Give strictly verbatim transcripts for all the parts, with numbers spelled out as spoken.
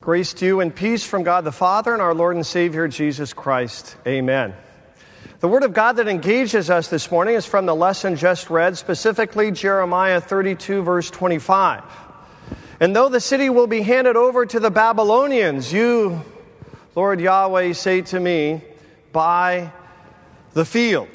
Grace to you and peace from God the Father and our Lord and Savior Jesus Christ. Amen. The Word of God that engages us this morning is from the lesson just read, specifically Jeremiah thirty-two, verse twenty-five. And though the city will be handed over to the Babylonians, you, Lord Yahweh, say to me, buy the field.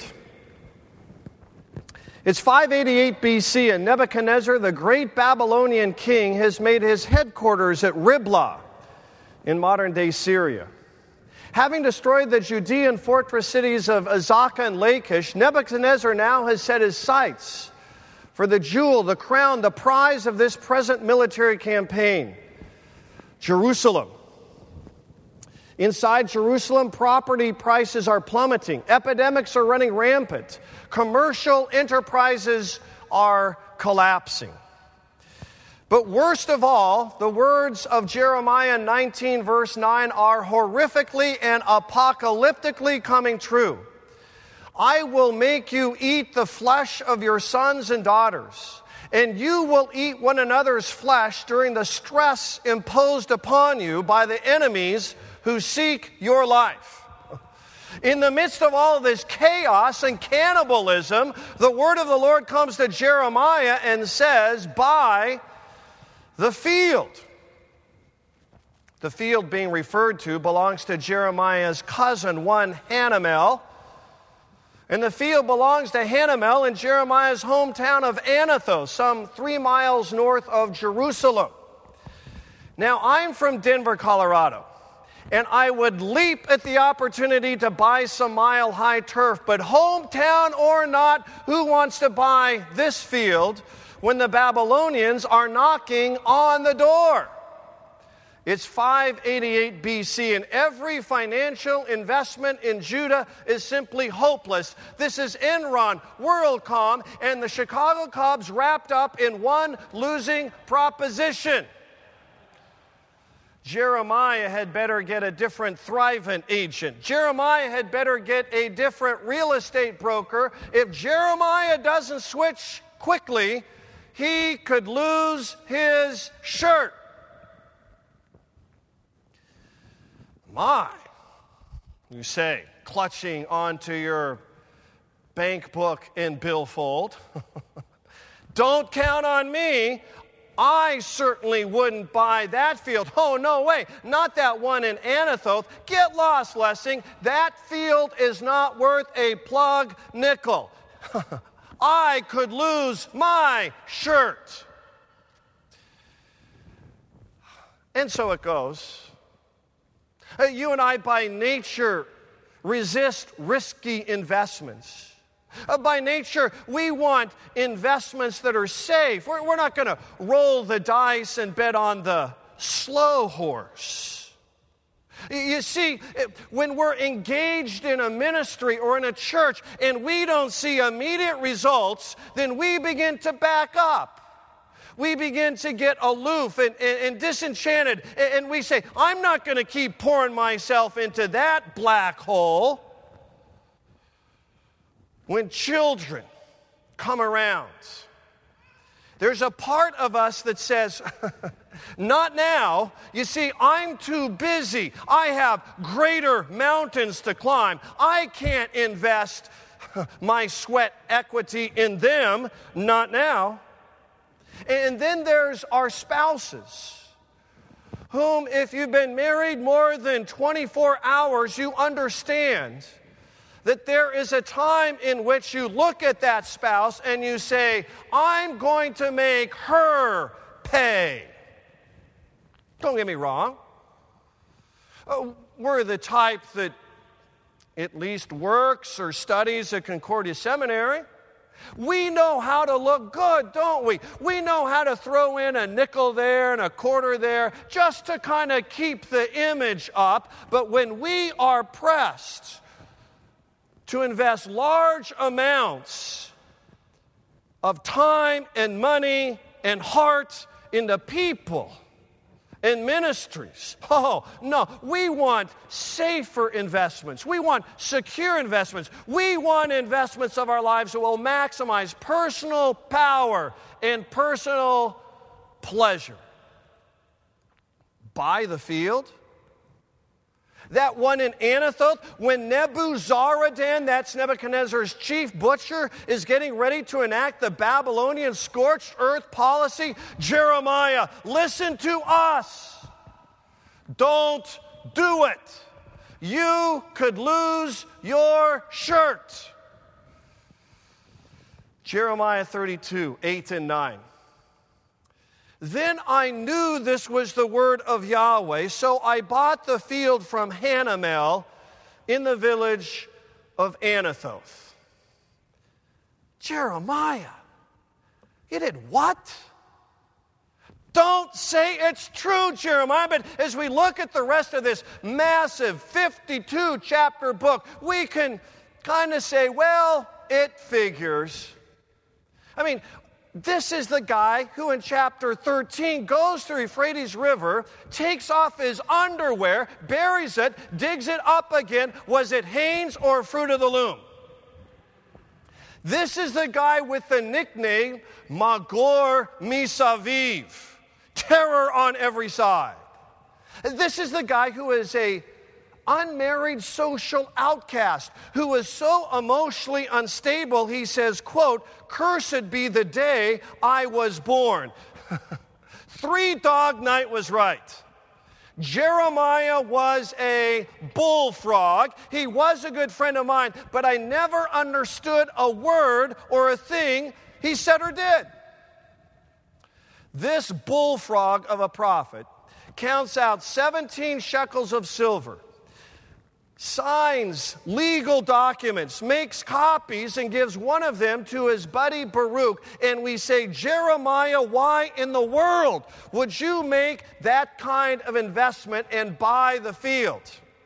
It's five eighty-eight B C, and Nebuchadnezzar, the great Babylonian king, has made his headquarters at Riblah in modern-day Syria. Having destroyed the Judean fortress cities of Azekah and Lachish, Nebuchadnezzar now has set his sights for the jewel, the crown, the prize of this present military campaign, Jerusalem. Inside Jerusalem, property prices are plummeting. Epidemics are running rampant. Commercial enterprises are collapsing. But worst of all, the words of Jeremiah nineteen, verse nine are horrifically and apocalyptically coming true. I will make you eat the flesh of your sons and daughters, and you will eat one another's flesh during the stress imposed upon you by the enemies who seek your life. In the midst of all of this chaos and cannibalism, the word of the Lord comes to Jeremiah and says, buy the field. The field being referred to belongs to Jeremiah's cousin, one Hanamel. And the field belongs to Hanamel in Jeremiah's hometown of Anathoth, some three miles north of Jerusalem. Now, I'm from Denver, Colorado, and I would leap at the opportunity to buy some mile-high turf, but hometown or not, who wants to buy this field when the Babylonians are knocking on the door? It's five eighty-eight B C, and every financial investment in Judah is simply hopeless. This is Enron, WorldCom, and the Chicago Cubs wrapped up in one losing proposition. Jeremiah had better get a different Thrivent agent. Jeremiah had better get a different real estate broker. If Jeremiah doesn't switch quickly, he could lose his shirt. My, you say, clutching onto your bank book and billfold. Don't count on me. I certainly wouldn't buy that field. Oh, no way. Not that one in Anathoth. Get lost, Lessing. That field is not worth a plug nickel. I could lose my shirt. And so it goes. You and I, by nature, resist risky investments. Uh, by nature, we want investments that are safe. We're, we're not going to roll the dice and bet on the slow horse. You see, when we're engaged in a ministry or in a church and we don't see immediate results, then we begin to back up. We begin to get aloof and, and, and disenchanted, and, and we say, I'm not going to keep pouring myself into that black hole. When children come around, there's a part of us that says, not now. You see, I'm too busy. I have greater mountains to climb. I can't invest my sweat equity in them. Not now. And then there's our spouses, whom, if you've been married more than twenty-four hours, you understand that there is a time in which you look at that spouse and you say, I'm going to make her pay. Don't get me wrong. Uh, we're the type that at least works or studies at Concordia Seminary. We know how to look good, don't we? We know how to throw in a nickel there and a quarter there just to kind of keep the image up. But when we are pressed to invest large amounts of time and money and heart into people and ministries. Oh, no, we want safer investments. We want secure investments. We want investments of our lives that will maximize personal power and personal pleasure. Buy the field? That one in Anathoth, when Nebuzaradan, that's Nebuchadnezzar's chief butcher, is getting ready to enact the Babylonian scorched earth policy, Jeremiah, listen to us. Don't do it. You could lose your shirt. Jeremiah thirty-two, eight and nine. Then I knew this was the word of Yahweh, so I bought the field from Hanamel in the village of Anathoth. Jeremiah, you did what? Don't say it's true, Jeremiah. But as we look at the rest of this massive fifty-two chapter book, we can kind of say, well, it figures. I mean, this is the guy who in chapter thirteen goes to the Euphrates River, takes off his underwear, buries it, digs it up again. Was it Hanes or Fruit of the Loom? This is the guy with the nickname Magor Misaviv, terror on every side. This is the guy who is a unmarried social outcast who is so emotionally unstable, he says, quote, cursed be the day I was born. Three Dog Night was right. Jeremiah was a bullfrog. He was a good friend of mine, but I never understood a word or a thing he said or did. This bullfrog of a prophet counts out seventeen shekels of silver, signs legal documents, makes copies, and gives one of them to his buddy Baruch. And we say, Jeremiah, why in the world would you make that kind of investment and buy the field?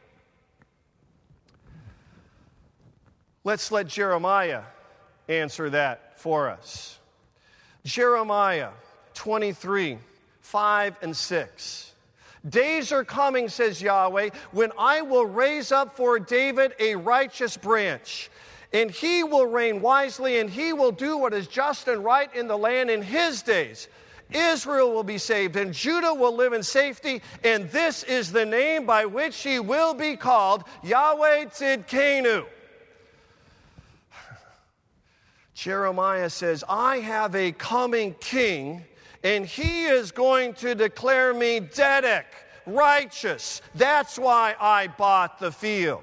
Let's let Jeremiah answer that for us. Jeremiah twenty-three, five and six. Days are coming, says Yahweh, when I will raise up for David a righteous branch, and he will reign wisely, and he will do what is just and right in the land in his days. Israel will be saved, and Judah will live in safety, and this is the name by which he will be called, Yahweh Tzidkenu. Jeremiah says, I have a coming king, and he is going to declare me tzedek, righteous. That's why I bought the field.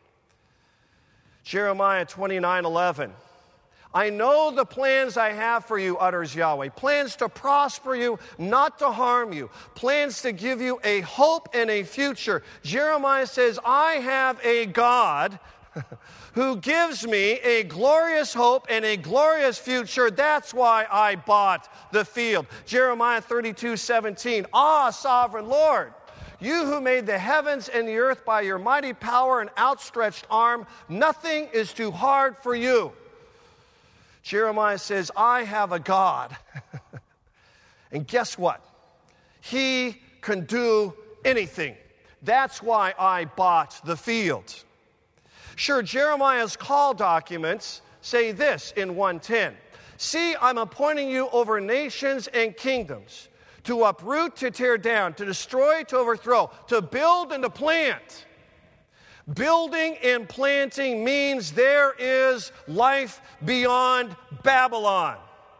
Jeremiah twenty-nine eleven. I know the plans I have for you, utters Yahweh. Plans to prosper you, not to harm you. Plans to give you a hope and a future. Jeremiah says, I have a God who gives me a glorious hope and a glorious future. That's why I bought the field. Jeremiah thirty-two seventeen. Ah, sovereign Lord, you who made the heavens and the earth by your mighty power and outstretched arm, nothing is too hard for you. Jeremiah says, I have a God. And guess what? He can do anything. That's why I bought the field. Sure, Jeremiah's call documents say this in one ten. See, I'm appointing you over nations and kingdoms, to uproot, to tear down, to destroy, to overthrow, to build and to plant. Building and planting means there is life beyond Babylon.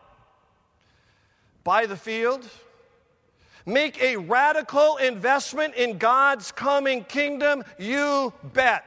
Buy the field. Make a radical investment in God's coming kingdom. You bet.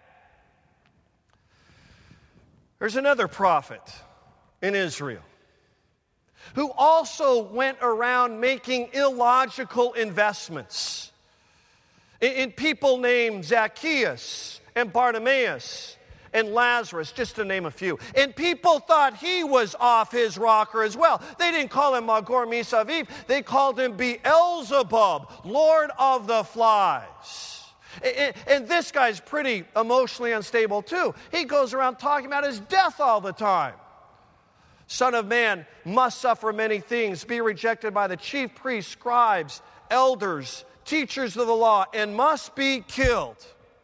There's another prophet in Israel who also went around making illogical investments in, in people named Zacchaeus and Bartimaeus and Lazarus, just to name a few. And people thought he was off his rocker as well. They didn't call him Magor Misaviv. They called him Beelzebub, Lord of the Flies. And, and this guy's pretty emotionally unstable too. He goes around talking about his death all the time. Son of man must suffer many things, be rejected by the chief priests, scribes, elders, teachers of the law, and must be killed.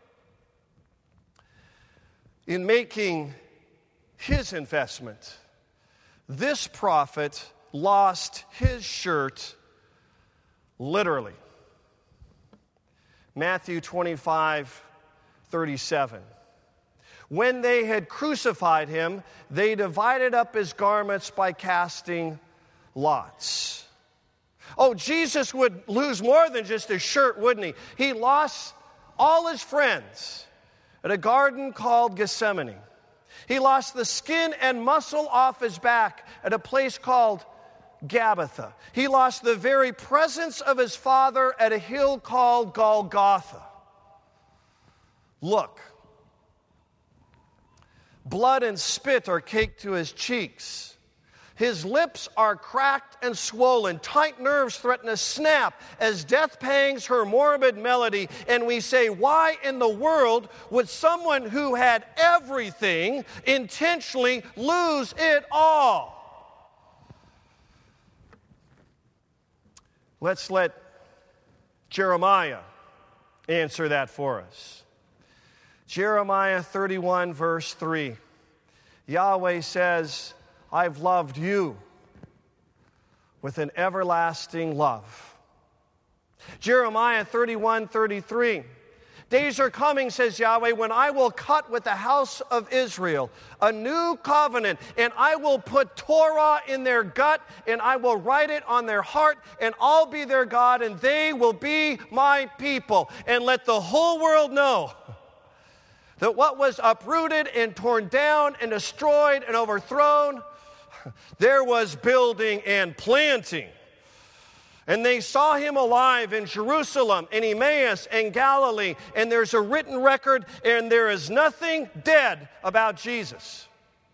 In making his investment, this prophet lost his shirt literally. Matthew twenty-five thirty-seven. When they had crucified him, they divided up his garments by casting lots. Oh, Jesus would lose more than just his shirt, wouldn't he? He lost all his friends at a garden called Gethsemane. He lost the skin and muscle off his back at a place called Gabbatha. He lost the very presence of his Father at a hill called Golgotha. Look, blood and spit are caked to his cheeks. His lips are cracked and swollen. Tight nerves threaten to snap as death pangs her morbid melody. And we say, why in the world would someone who had everything intentionally lose it all? Let's let Jeremiah answer that for us. Jeremiah thirty-one, verse three. Yahweh says, I've loved you with an everlasting love. Jeremiah thirty-one thirty-three. Days are coming, says Yahweh, when I will cut with the house of Israel a new covenant, and I will put Torah in their gut, and I will write it on their heart, and I'll be their God, and they will be my people. And let the whole world know that what was uprooted and torn down and destroyed and overthrown, there was building and planting. And they saw him alive in Jerusalem, in Emmaus, and Galilee. And there's a written record, and there is nothing dead about Jesus.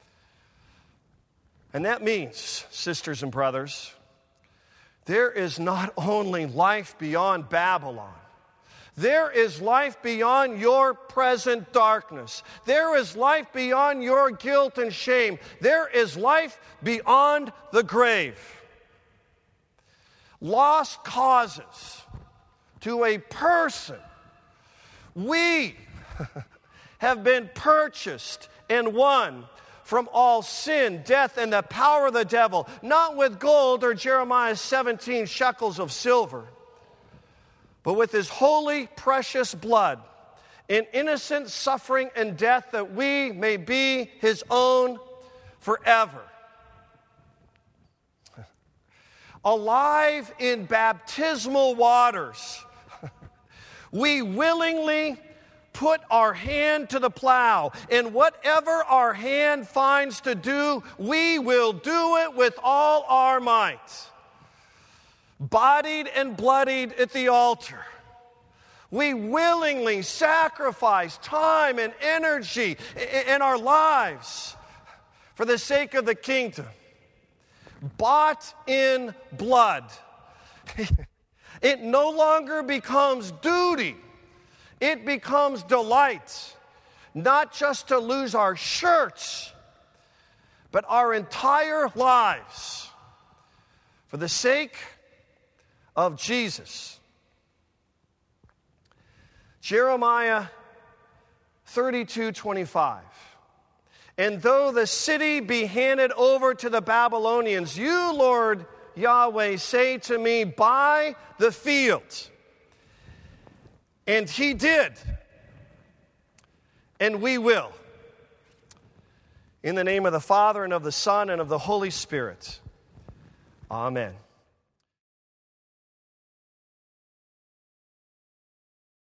And that means, sisters and brothers, there is not only life beyond Babylon. There is life beyond your present darkness. There is life beyond your guilt and shame. There is life beyond the grave. Lost causes to a person. We have been purchased and won from all sin, death, and the power of the devil, not with gold or Jeremiah's seventeen shekels of silver, but with his holy, precious blood, in innocent suffering and death, that we may be his own forever. Alive in baptismal waters, we willingly put our hand to the plow, and whatever our hand finds to do, we will do it with all our might. Bodied and bloodied at the altar, we willingly sacrifice time and energy in our lives for the sake of the kingdom. Bought in blood. It no longer becomes duty. It becomes delight. Not just to lose our shirts, but our entire lives for the sake of Jesus. Jeremiah thirty-two twenty-five. And though the city be handed over to the Babylonians, you, Lord Yahweh, say to me, buy the field. And he did. And we will. In the name of the Father, and of the Son, and of the Holy Spirit. Amen.